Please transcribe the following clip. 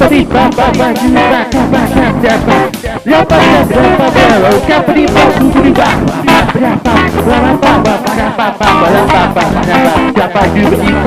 di papa maju maka maka dapat berapa berapa di bawah di bawah berapa berapa berapa berapa berapa berapa dapat di